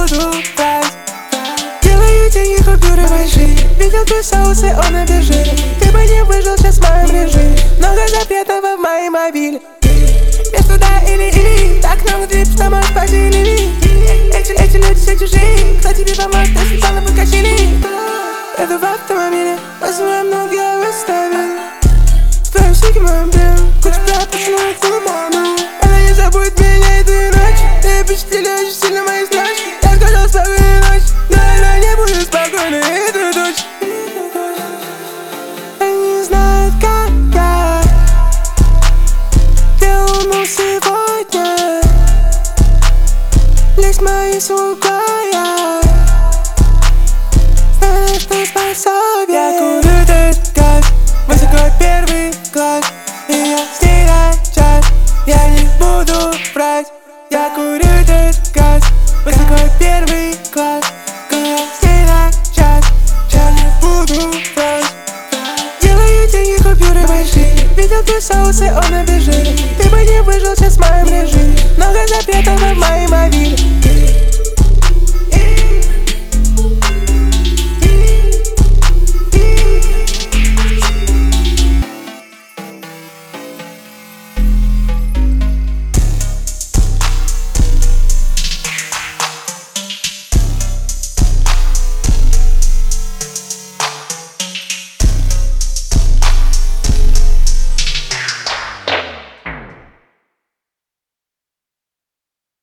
буду брать. Делаю деньги, купюры большие. Видел твой соус, и он обезжирен. Ты бы не выжил сейчас в моем режиме. Много запретов в моем мобиле. Между да или, так много двип, что можешь поделить. Эти люди все чужие. Кто тебе поможет, если планы подкачили? Еду в автомобиле, возьму много, я выставил. В твоем стике моем белом, куча пропущенных туману. Она не забудет меня эту ночь. Ты впечатляешь сильно мои строчки. Я сказал спокойной ночи, но она не будет спокойной эту ночь. Они знают, как я делал сегодня. Лезь в мои сугая. Знаешь, что способен.